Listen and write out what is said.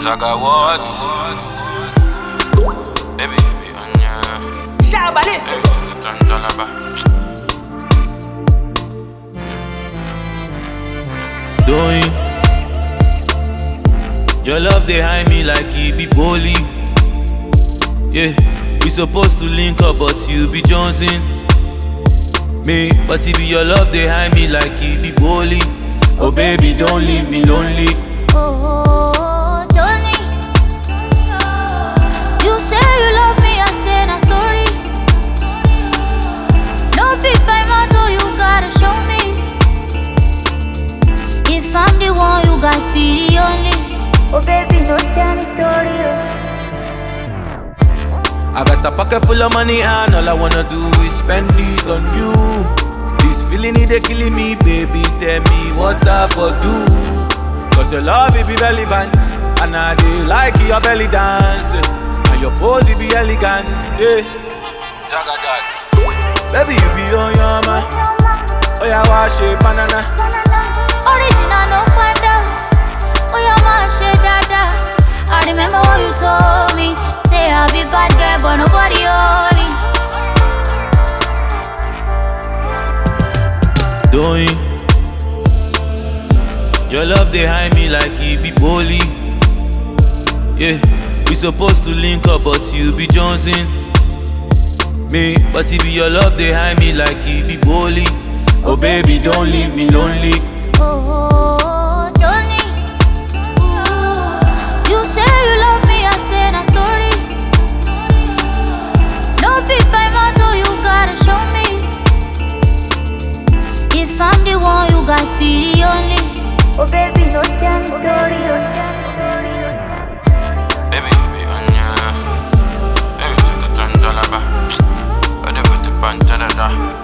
Zaga what? Baby, on ya. Shout about this. Doing your love they hide me like it be bully. Yeah, we supposed to link up, but you be Johnson. Me, but it be your love they hide me like it be bully. Oh baby, don't leave me lonely. Oh, Johnny, you say you love me, I say na story. No be by motto, you gotta show me. If I'm the one, you guys be the only. Oh baby, no tell me story. I got a pocket full of money and all I wanna do is spend it on you. This feeling it they killing me, baby. Tell me what I for do. Cause your love it be relevant, and I do like your belly dance, and your pose it be elegant. Yeah. Zaga that. Baby you be on your man. Oh yeah, wash it banana. Original no panda. Oh yeah, my shit dada. I remember what you told me. Say I be bad girl, but nobody only. Doing your love they hide me like it be bully. Yeah, we supposed to link up, but you be Johnson. Me, but it be your love they hide me like it be bully. Oh baby, don't leave me lonely. Oh, Johnny, you say you love me, I say na story. No be by motto, you gotta show me. If I'm the one, you guys be the only. Oh baby, no tell me story. Baby, on ya. Baby, the $10 back. I never put the punch, da da da.